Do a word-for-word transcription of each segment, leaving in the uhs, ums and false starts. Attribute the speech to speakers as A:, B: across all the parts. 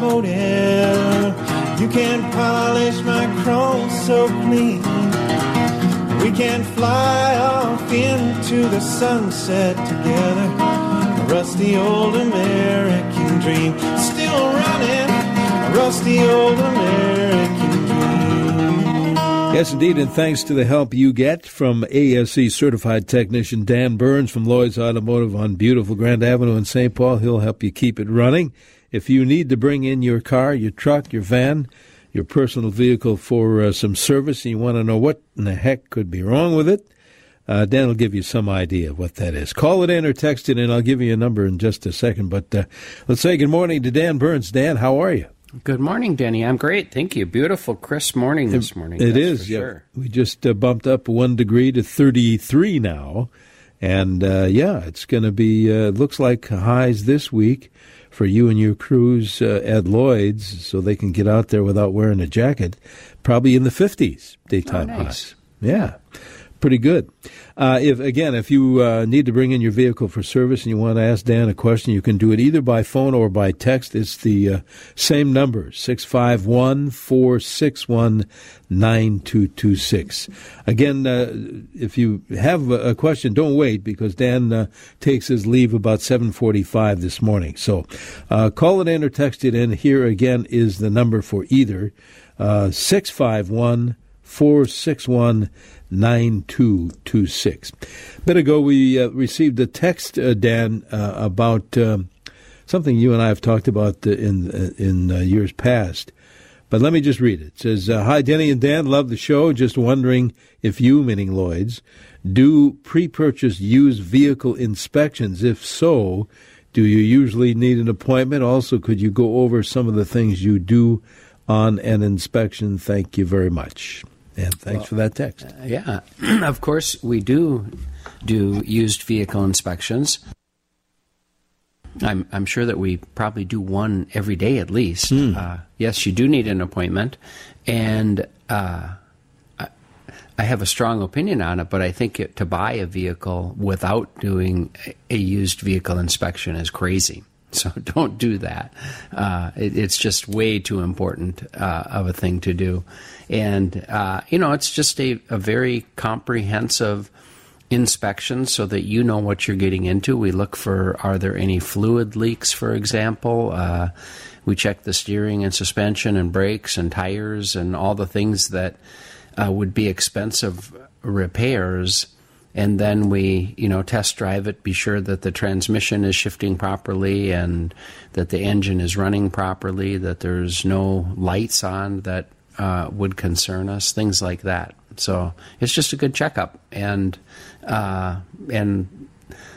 A: automotive. You can polish my chrome so clean. We can fly off into the sunset together. A rusty old American dream. Still running, a rusty old American dream.
B: Yes, indeed, and thanks to the help you get from A S E certified technician Dan Burns from Lloyd's Automotive on beautiful Grand Avenue in Saint Paul. He'll help you keep it running. If you need to bring in your car, your truck, your van, your personal vehicle for uh, some service, and you want to know what in the heck could be wrong with it, uh, Dan will give you some idea of what that is. Call it in or text it in. I'll give you a number in just a second. But uh, let's say good morning to Dan Burns. Dan, how are you?
C: Good morning, Denny. I'm great. Thank you. Beautiful, crisp morning this morning.
B: It is. Yeah. Sure. We just uh, bumped up one degree to thirty-three now. And, uh, yeah, it's going to be, uh, looks like highs this week for you and your crews uh, at Lloyd's so they can get out there without wearing a jacket, probably in the fifties, daytime
C: oh, nice.
B: highs. Yeah. Pretty good. Uh, if again, if you uh, need to bring in your vehicle for service and you want to ask Dan a question, you can do it either by phone or by text. It's the uh, same number, six five one, four six one, nine two two six. Again, uh, if you have a question, don't wait because Dan uh, takes his leave about seven forty-five this morning. So uh, call it in or text it in. Here again is the number for either, uh, six five one, four six one, nine two two six. A bit ago, we uh, received a text, uh, Dan, uh, about uh, something you and I have talked about uh, in uh, in uh, years past. But let me just read it. It says, uh, hi, Denny and Dan, love the show. Just wondering if you, meaning Lloyd's, do pre-purchase used vehicle inspections. If so, do you usually need an appointment? Also, could you go over some of the things you do on an inspection? Thank you very much. And thanks well, for that text.
C: Uh, yeah, of course, we do do used vehicle inspections. I'm I'm sure that we probably do one every day at least. Mm. Uh, yes, you do need an appointment, and uh, I, I have a strong opinion on it. But I think it, to buy a vehicle without doing a used vehicle inspection is crazy. So don't do that. Uh, it, it's just way too important uh, of a thing to do. And, uh, you know, it's just a, a very comprehensive inspection so that you know what you're getting into. We look for, are there any fluid leaks, for example? Uh, we check the steering and suspension and brakes and tires and all the things that uh, would be expensive repairs. And then we, you know, test drive it, be sure that the transmission is shifting properly and that the engine is running properly, that there's no lights on that uh, would concern us, things like that. So it's just a good checkup. And, uh, and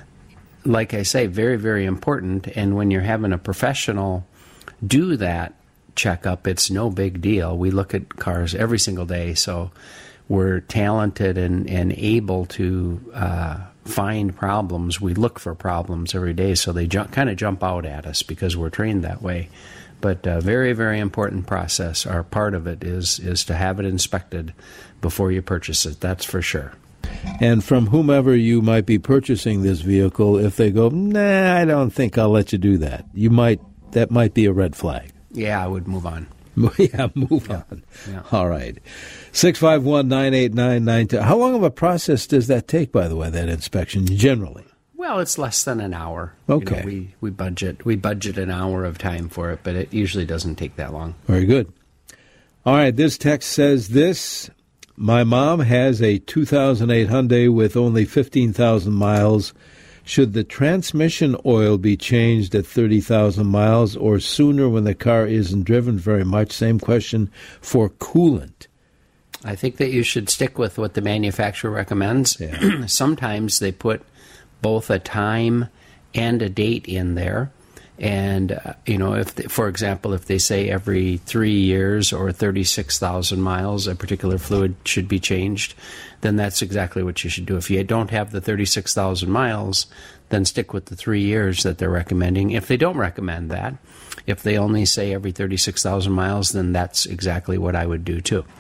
C: like I say, very, very important. And when you're having a professional do that checkup, it's no big deal. We look at cars every single day, so we're talented and, and able to uh, find problems. We look for problems every day, so they ju- kind of jump out at us because we're trained that way. But a very, very important process, or part of it, is is to have it inspected before you purchase it. That's for sure.
B: And from whomever you might be purchasing this vehicle, if they go, nah, I don't think I'll let you do that, you might that might be a red flag.
C: Yeah, I would move on.
B: Yeah, move
C: yeah.
B: on.
C: Yeah.
B: All right. six five one, nine eight nine, nine two. How long of a process does that take, by the way, that inspection, generally?
C: Well, it's less than an hour.
B: Okay.
C: You know, we, we budget we budget an hour of time for it, but it usually doesn't take that long.
B: Very good. All right, this text says this. My mom has a two thousand eight Hyundai with only fifteen thousand miles. Should the transmission oil be changed at thirty thousand miles or sooner when the car isn't driven very much? Same question for coolant.
C: I think that you should stick with what the manufacturer recommends.
B: Yeah.
C: Sometimes they put both a time and a date in there. And, uh, you know, if they, for example, if they say every three years or thirty-six thousand miles, a particular fluid should be changed, then that's exactly what you should do. If you don't have the thirty-six thousand miles, then stick with the three years that they're recommending. If they don't recommend that, if they only say every thirty-six thousand miles, then that's exactly what I would do too.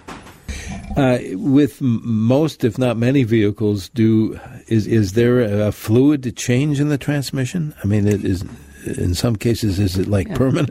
B: Uh, with m- most, if not many vehicles, do is is there a fluid to change in the transmission? I mean, it is in some cases, is it like
C: yeah.
B: permanent?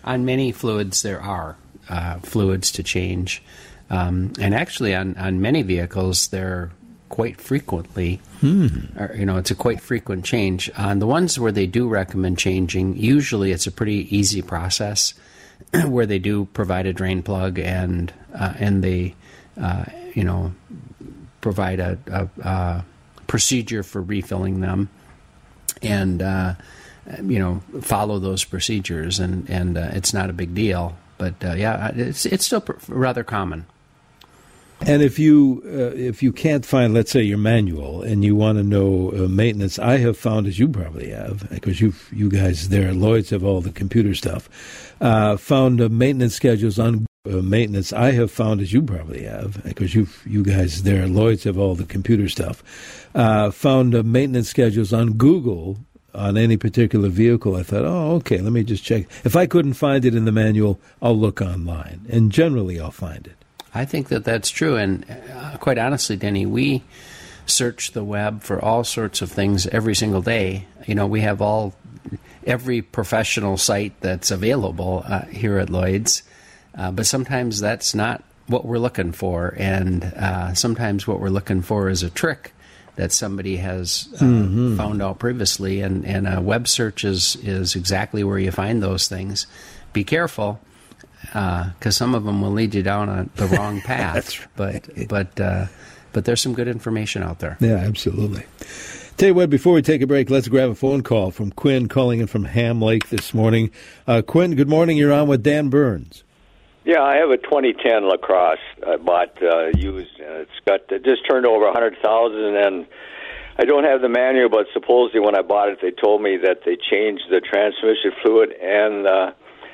C: On many fluids, there are uh, fluids to change. Um, and actually, on, on many vehicles, they're quite frequently, hmm. or, you know, it's a quite frequent change. On the ones where they do recommend changing, usually it's a pretty easy process where they do provide a drain plug and uh, and they, uh, you know, provide a, a, a procedure for refilling them, and uh, you know, follow those procedures, and and uh, it's not a big deal. But uh, yeah, it's it's still pr- rather common.
B: And if you uh, if you can't find, let's say, your manual, and you want to know uh, maintenance, I have found, as you probably have, because you you guys there at Lloyd's have all the computer stuff, uh, found uh, maintenance schedules on uh, maintenance. I have found, as you probably have, because you you guys there at Lloyd's have all the computer stuff, uh, found uh, maintenance schedules on Google on any particular vehicle. I thought, oh, okay, let me just check. If I couldn't find it in the manual, I'll look online, and generally I'll find it.
C: I think that that's true, and uh, quite honestly, Denny, we search the web for all sorts of things every single day. You know, we have all every professional site that's available uh, here at Lloyd's, uh, but sometimes that's not what we're looking for, and uh, sometimes what we're looking for is a trick that somebody has uh, mm-hmm. found out previously, and, and a web search is, is exactly where you find those things. Be careful. Because uh, some of them will lead you down a, the wrong path,
B: That's right.
C: but but uh, but there's some good information out there.
B: Yeah, absolutely. Tell you what, before we take a break, let's grab a phone call from Quinn calling in from Ham Lake this morning. Uh, Quinn, good morning. You're on with Dan Burns.
D: Yeah, I have a twenty ten LaCrosse I bought uh, used, and it's got it just turned over a hundred thousand, and I don't have the manual, but supposedly when I bought it, they told me that they changed the transmission fluid and uh,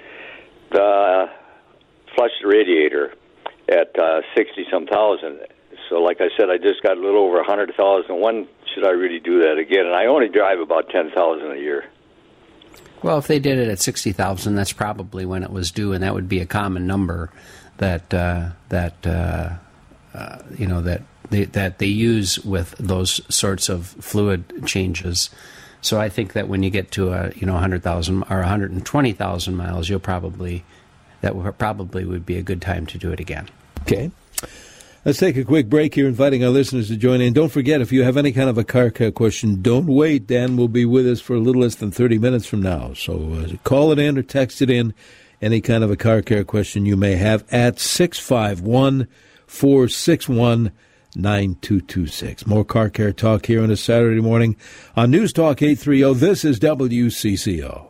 D: the flushed radiator at uh, sixty-some thousand. So like I said, I just got a little over one hundred thousand. When should I really do that again? And I only drive about ten thousand a year.
C: Well, if they did it at sixty thousand, that's probably when it was due, and that would be a common number that, uh, that uh, uh, you know, that they, that they use with those sorts of fluid changes. So I think that when you get to a, you know, one hundred thousand or one hundred twenty thousand miles, you'll probably that would probably would be a good time to do it again.
B: Okay. Let's take a quick break here, inviting our listeners to join in. Don't forget, if you have any kind of a car care question, don't wait. Dan will be with us for a little less than thirty minutes from now. So uh, call it in or text it in, any kind of a car care question you may have, at six five one, four six one, nine two two six. More car care talk here on a Saturday morning on News Talk eight thirty. This is W C C O.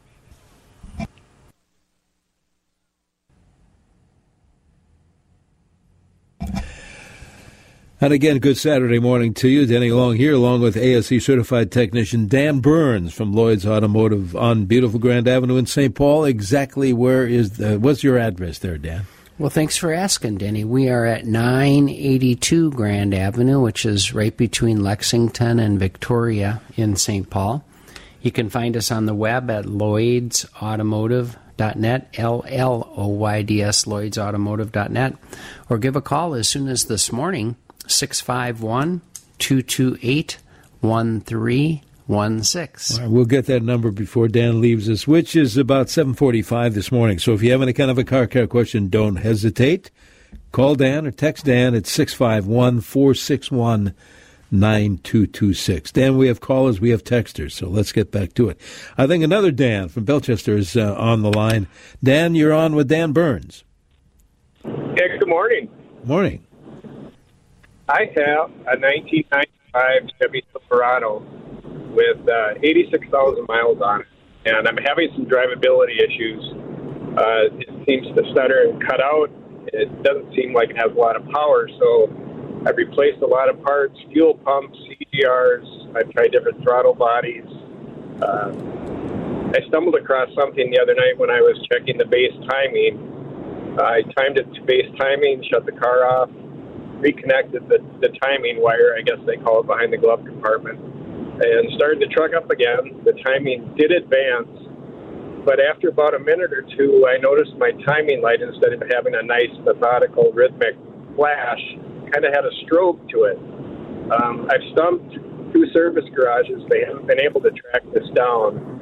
B: And again, good Saturday morning to you. Danny Long here, along with A S E certified technician Dan Burns from Lloyd's Automotive on beautiful Grand Avenue in Saint Paul. Exactly where is the, what's your address there, Dan?
C: Well, thanks for asking, Denny. We are at nine eighty-two Grand Avenue, which is right between Lexington and Victoria in Saint Paul. You can find us on the web at lloyds automotive dot net, L L O Y D S, lloyds automotive dot net, or give a call as soon as this morning, six five one, two two eight, one three one six.
B: All right, we'll get that number before Dan leaves us, which is about seven forty-five this morning. So if you have any kind of a car care question, don't hesitate. Call Dan or text Dan at six five one, four six one, nine two two six. Dan, we have callers, we have texters, so let's get back to it. I think another Dan from Belchester is uh, on the line. Dan, you're on with Dan Burns.
E: Yeah, good morning.
B: Morning.
E: I have a nineteen ninety-five Chevy Silverado with uh, eighty-six thousand miles on it, and I'm having some drivability issues. Uh, it seems to stutter and cut out. It doesn't seem like it has a lot of power, so I've replaced a lot of parts, fuel pumps, C D Rs. I've tried different throttle bodies. Uh, I stumbled across something the other night when I was checking the base timing. Uh, I timed it to base timing, shut the car off, reconnected the, the timing wire, I guess they call it, behind the glove compartment, and started the truck up again. The timing did advance, but after about a minute or two, I noticed my timing light, instead of having a nice, methodical, rhythmic flash, kind of had a strobe to it. Um, I've stumped two service garages. They haven't been able to track this down.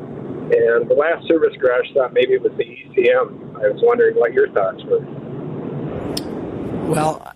E: And the last service garage thought maybe it was the E C M. I was wondering what your thoughts were.
C: Well,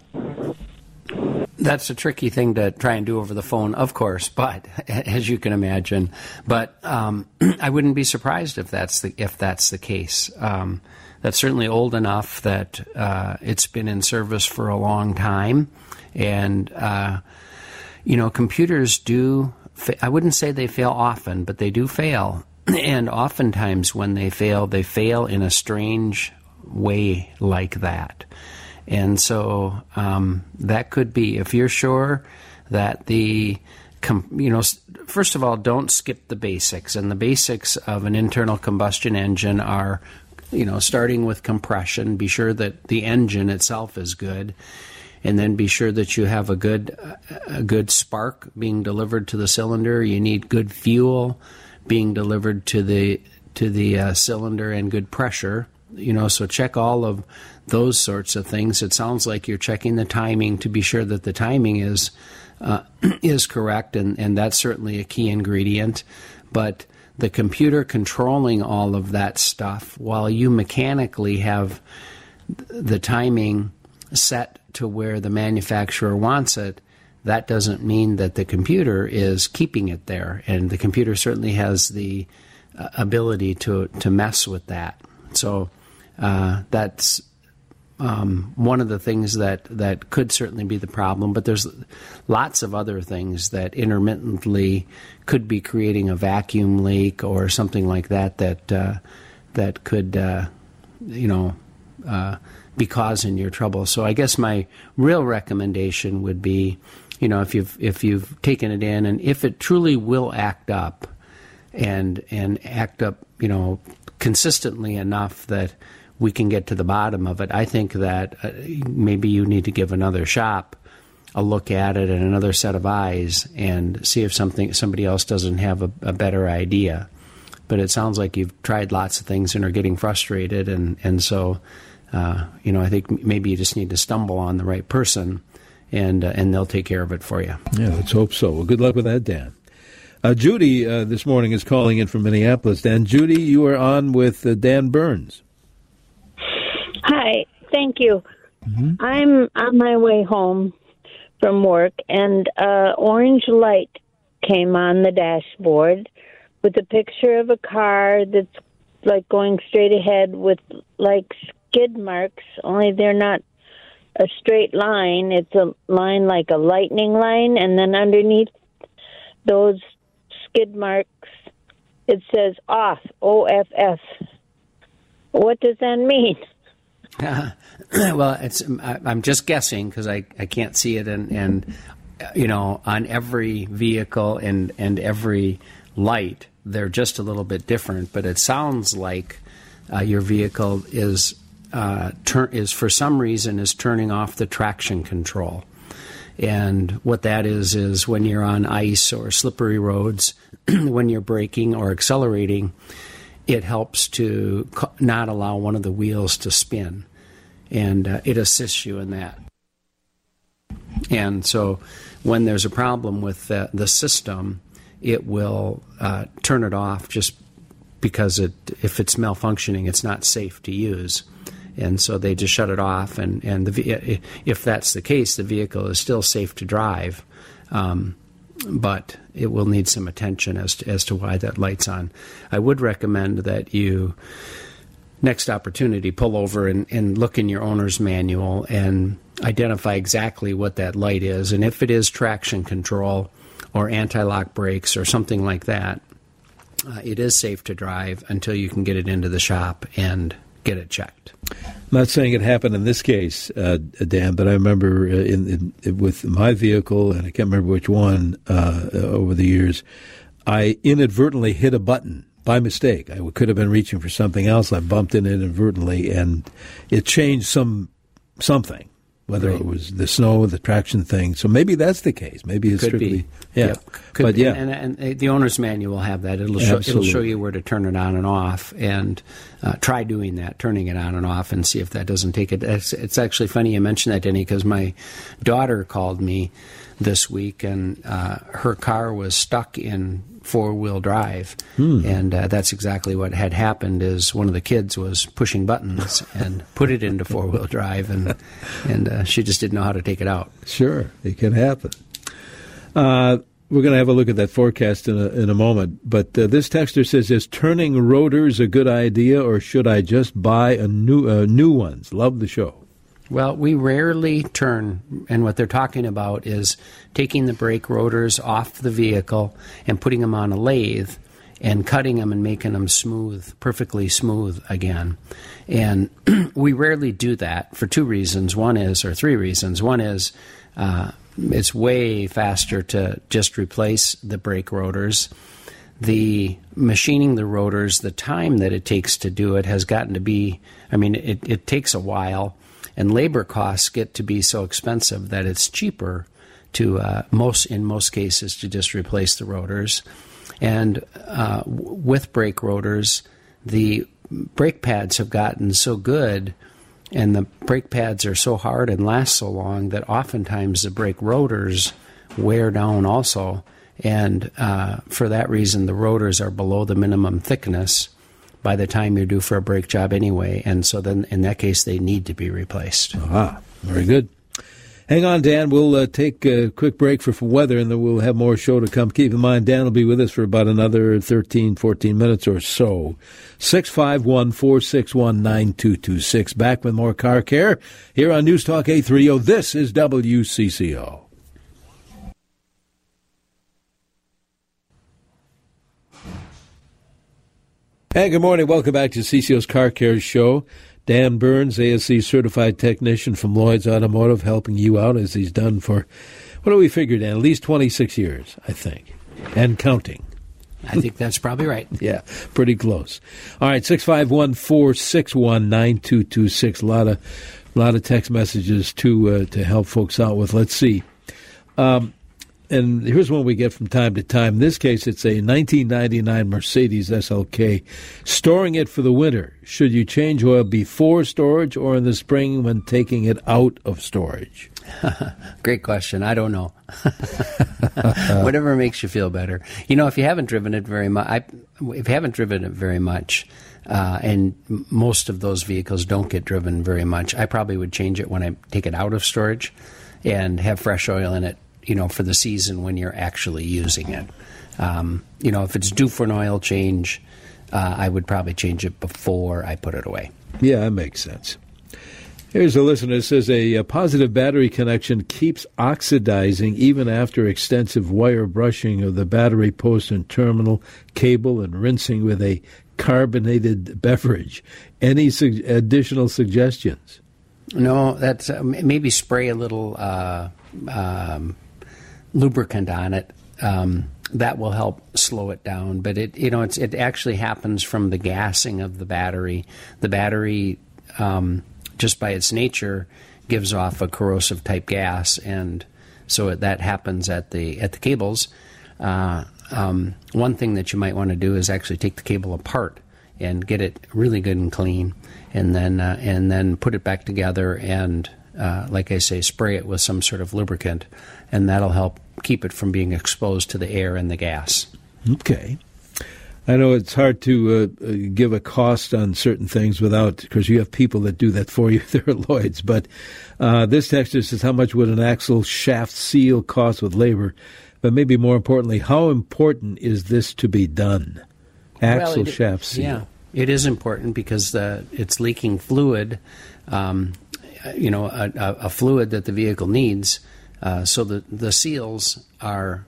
C: that's a tricky thing to try and do over the phone, of course, but as you can imagine. But um, I wouldn't be surprised if that's the if that's the case. Um, that's certainly old enough that uh, it's been in service for a long time, and uh, you know, computers do. Fa- I wouldn't say they fail often, but they do fail, and oftentimes when they fail, they fail in a strange way like that. And so um, that could be, if you're sure that the, com- you know, first of all, don't skip the basics. And the basics of an internal combustion engine are, you know, starting with compression, be sure that the engine itself is good, and then be sure that you have a good, a good spark being delivered to the cylinder. You need good fuel being delivered to the, to the uh, cylinder, and good pressure. You know, so check all of those sorts of things. It sounds like you're checking the timing to be sure that the timing is uh, is correct, and, and that's certainly a key ingredient. But the computer controlling all of that stuff, while you mechanically have the timing set to where the manufacturer wants it, that doesn't mean that the computer is keeping it there. And the computer certainly has the uh, ability to, to mess with that. So uh, that's um, one of the things that, that could certainly be the problem. But there's lots of other things that intermittently could be creating a vacuum leak or something like that that uh, that could, uh, you know, uh, be causing your trouble. So I guess my real recommendation would be, you know, if you've if you've taken it in, and if it truly will act up, and and act up, you know, consistently enough that we can get to the bottom of it, I think that uh, maybe you need to give another shop a look at it and another set of eyes and see if something somebody else doesn't have a, a better idea. But it sounds like you've tried lots of things and are getting frustrated, and and so uh, you know, I think maybe you just need to stumble on the right person, and uh, and they'll take care of it for you.
B: Yeah, let's hope so. Well, good luck with that, Dan. Uh, Judy uh, this morning is calling in from Minneapolis. Dan, Judy, you are on with uh, Dan Burns.
F: Hi, thank you.
B: Mm-hmm.
F: I'm on my way home from work, and uh, orange light came on the dashboard with a picture of a car that's like going straight ahead with like skid marks, only they're not a straight line. It's a line like a lightning line, and then underneath those skid marks, it says off, O F F. What does that mean?
C: Uh, well, it's I'm just guessing because I, I can't see it, and, and you know, on every vehicle and, and every light, they're just a little bit different. But it sounds like uh, your vehicle is uh, tur- is for some reason is turning off the traction control. And what that is, is when you're on ice or slippery roads, when you're braking or accelerating, it helps to not allow one of the wheels to spin. And uh, it assists you in that. And so when there's a problem with the, the system, it will uh, turn it off just because it, if it's malfunctioning, it's not safe to use. And so they just shut it off, and, and the, if that's the case, the vehicle is still safe to drive, um, but it will need some attention as to, as to why that light's on. I would recommend that you, next opportunity, pull over and, and look in your owner's manual and identify exactly what that light is. And if it is traction control or anti-lock brakes or something like that, uh, it is safe to drive until you can get it into the shop and get it checked.
B: I'm not saying it happened in this case, uh, Dan, but I remember uh, in, in, with my vehicle, and I can't remember which one uh, over the years, I inadvertently hit a button by mistake. I could have been reaching for something else. I bumped it inadvertently, and it changed some something, whether right. it was the snow, the traction thing. So maybe that's the case. Maybe it's
C: could
B: strictly,
C: be.
B: yeah.
C: Yep. Could
B: but
C: be.
B: yeah,
C: and, and, and the owner's manual will have that. It'll show, it'll show you where to turn it on and off, and uh, try doing that, turning it on and off, and see if that doesn't take it. It's, it's actually funny you mentioned that, Denny, because my daughter called me this week, and uh, her car was stuck in four-wheel drive.
B: Hmm.
C: And uh, that's exactly what had happened is one of the kids was pushing buttons and put it into four-wheel drive, and and uh, she just didn't know how to take it out.
B: Sure, it can happen. Uh, we're going to have a look at that forecast in a, in a moment, but uh, this texter says, is turning rotors a good idea, or should I just buy a new uh, new ones? Love the show.
C: Well, we rarely turn, and what they're talking about is taking the brake rotors off the vehicle and putting them on a lathe and cutting them and making them smooth, perfectly smooth again. And we rarely do that for two reasons. One is, or three reasons. One is uh, it's way faster to just replace the brake rotors. The machining the rotors, the time that it takes to do it has gotten to be, I mean, it, it takes a while. And labor costs get to be so expensive that it's cheaper to uh, most, in most cases, to just replace the rotors. And uh, with brake rotors, the brake pads have gotten so good, and the brake pads are so hard and last so long that oftentimes the brake rotors wear down also. And uh, for that reason, the rotors are below the minimum thickness by the time you're due for a brake job anyway, and so then in that case they need to be replaced.
B: Ah, very good. Hang on, Dan. We'll uh, take a quick break for, for weather, and then we'll have more show to come. Keep in mind, Dan will be with us for about another thirteen, fourteen minutes or so. six five one, four six one, nine two two six. Back with more Car Care here on News Talk eight thirty. This is W C C O. Hey, good morning. Welcome back to C C O's Car Care Show. Dan Burns, A S C certified technician from Lloyd's Automotive, helping you out as he's done for, what do we figure, Dan? At least twenty-six years, I think, and counting.
C: I think that's probably right.
B: Yeah, pretty close. All right, six five one, four six one, nine two two six. A lot of, a lot of text messages to uh, to help folks out with. Let's see. Um, And here's one we get from time to time. In this case, it's a nineteen ninety-nine Mercedes S L K. Storing it for the winter. Should you change oil before storage or in the spring when taking it out of storage?
C: Great question. I don't know. Whatever makes you feel better. You know, if you haven't driven it very much, I, if you haven't driven it very much, uh, and most of those vehicles don't get driven very much, I probably would change it when I take it out of storage and have fresh oil in it, you know, for the season when you're actually using it. Um, you know, if it's due for an oil change, uh, I would probably change it before I put it away.
B: Yeah, that makes sense. Here's a listener that says a, a positive battery connection keeps oxidizing even after extensive wire brushing of the battery post and terminal cable and rinsing with a carbonated beverage. Any su- additional suggestions?
C: No, that's uh, maybe spray a little uh, um, lubricant on it. Um, that will help slow it down. But it, you know, it's, it actually happens from the gassing of the battery. The battery, um, just by its nature, gives off a corrosive type gas, and so it, that happens at the at the cables. Uh, um, one thing that you might want to do is actually take the cable apart and get it really good and clean, and then uh, and then put it back together and, uh, like I say, spray it with some sort of lubricant, and that'll help keep it from being exposed to the air and the gas.
B: Okay. I know it's hard to uh, give a cost on certain things without, because you have people that do that for you. They're Lloyd's. But uh, this texter says, how much would an axle shaft seal cost with labor? But maybe more importantly, how important is this to be done? Axle
C: well, it,
B: shaft seal.
C: Yeah, it is important because the, it's leaking fluid, um, you know, a, a fluid that the vehicle needs. Uh, so the, the seals are,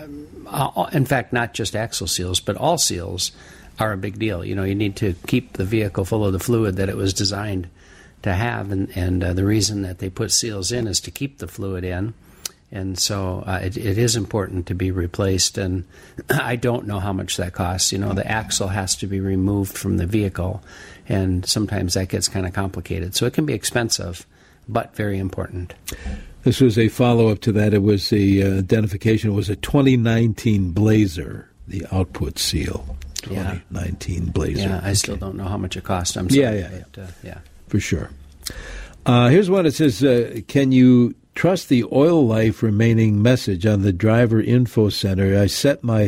C: uh, in fact, not just axle seals, but all seals are a big deal. You know, you need to keep the vehicle full of the fluid that it was designed to have, and, and uh, the reason that they put seals in is to keep the fluid in. And so uh, it, it is important to be replaced, and I don't know how much that costs. You know, the axle has to be removed from the vehicle, and sometimes that gets kind of complicated. So it can be expensive, but very important.
B: This was a follow-up to that. It was the uh, identification. It was a twenty nineteen Blazer, the output seal. twenty nineteen
C: yeah.
B: Blazer.
C: Yeah, I
B: okay.
C: still don't know how much it cost. I'm sorry.
B: Yeah, yeah,
C: but, uh, yeah.
B: For sure. Uh, here's one that says, uh, can you trust the oil life remaining message on the driver info center? I set my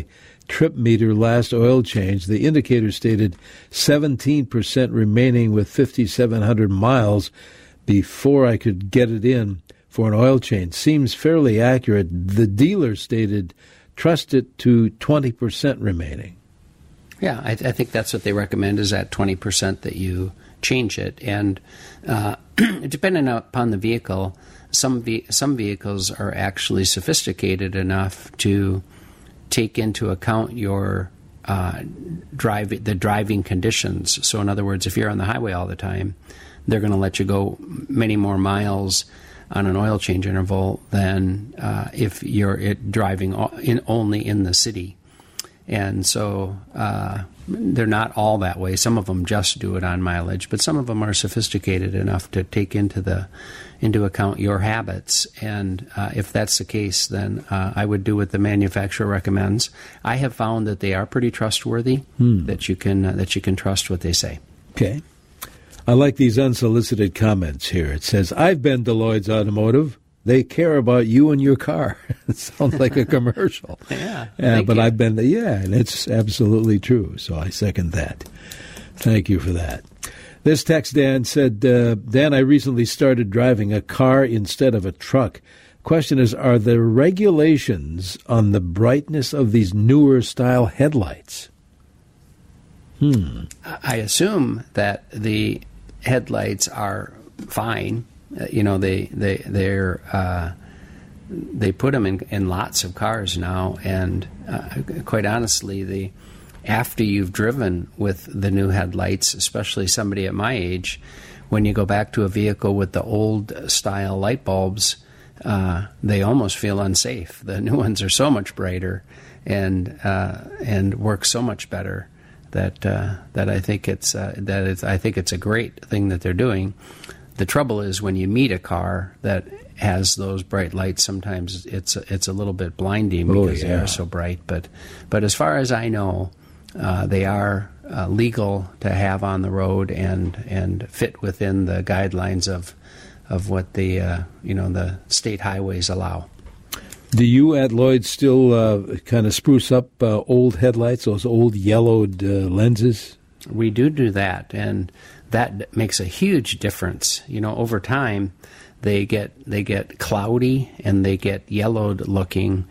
B: trip meter last oil change. The indicator stated seventeen percent remaining with fifty-seven hundred miles before I could get it in for an oil change. Seems fairly accurate. The dealer stated trust it to twenty percent remaining.
C: Yeah, I, th- I think that's what they recommend, is at twenty percent that you change it. And uh, depending upon the vehicle, some ve- some vehicles are actually sophisticated enough to take into account your uh, drive the driving conditions. So in other words, if you're on the highway all the time, they're going to let you go many more miles on an oil change interval than uh, if you're it driving in, only in the city. And so uh, they're not all that way. Some of them just do it on mileage, but some of them are sophisticated enough to take into the into account your habits. And uh, if that's the case, then uh, I would do what the manufacturer recommends. I have found that they are pretty trustworthy. Hmm. That you can uh, that you can trust what they say.
B: Okay. I like these unsolicited comments here. It says, I've been to Lloyd's Automotive. They care about you and your car. It sounds like a commercial.
C: yeah.
B: Uh, but
C: you.
B: I've been there, yeah, and it's absolutely true. So I second that. Thank you for that. This text, Dan, said, uh, Dan, I recently started driving a car instead of a truck. Question is, are there regulations on the brightness of these newer style headlights? Hmm.
C: I assume that the headlights are fine. Uh, you know, they they they're uh, they put them in, in lots of cars now, and uh, quite honestly, the after you've driven with the new headlights, especially somebody at my age, when you go back to a vehicle with the old style light bulbs, uh, they almost feel unsafe. The new ones are so much brighter and uh, and work so much better that uh, that I think it's uh, that it's, I think it's a great thing that they're doing. The trouble is when you meet a car that has those bright lights, sometimes it's it's a little bit blinding because
B: oh, yeah.
C: they are so bright. But but as far as I know, uh, they are uh, legal to have on the road and and fit within the guidelines of of what the uh, you know the state highways allow.
B: Do you at Lloyd still uh, kind of spruce up uh, old headlights, those old yellowed uh, lenses?
C: We do do that, and that makes a huge difference. You know, over time, they get they get cloudy and they get yellowed looking,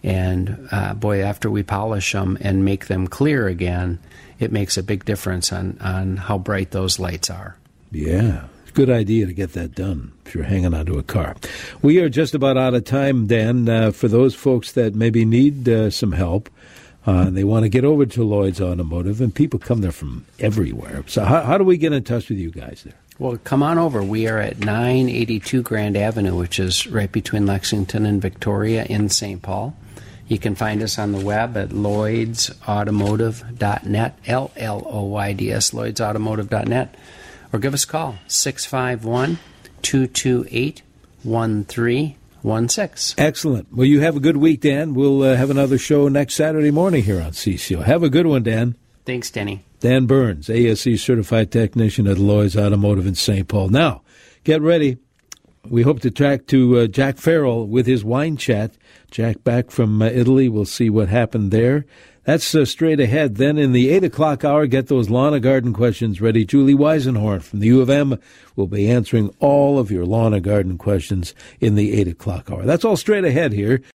C: and uh, boy, after we polish them and make them clear again, it makes a big difference on, on how bright those lights are.
B: Yeah. Good idea to get that done if you're hanging onto a car. We are just about out of time, Dan. Uh, for those folks that maybe need uh, some help, uh, they want to get over to Lloyd's Automotive, and people come there from everywhere. So how, how do we get in touch with you guys there?
C: Well, come on over. We are at nine eighty-two Grand Avenue, which is right between Lexington and Victoria in Saint Paul. You can find us on the web at lloyds automotive dot net, L L O Y D S, lloyds automotive dot net. Or give us a call, six five one, two two eight, one three one six.
B: Excellent. Well, you have a good week, Dan. We'll uh, have another show next Saturday morning here on C C O. Have a good one, Dan.
C: Thanks, Denny.
B: Dan Burns, A S C Certified Technician at Lloyd's Automotive in Saint Paul. Now, get ready. We hope to track to uh, Jack Farrell with his wine chat. Jack back from uh, Italy. We'll see what happened there. That's uh, straight ahead. Then in the eight o'clock hour, get those lawn and garden questions ready. Julie Weisenhorn from the U of M will be answering all of your lawn and garden questions in the eight o'clock hour. That's all straight ahead here.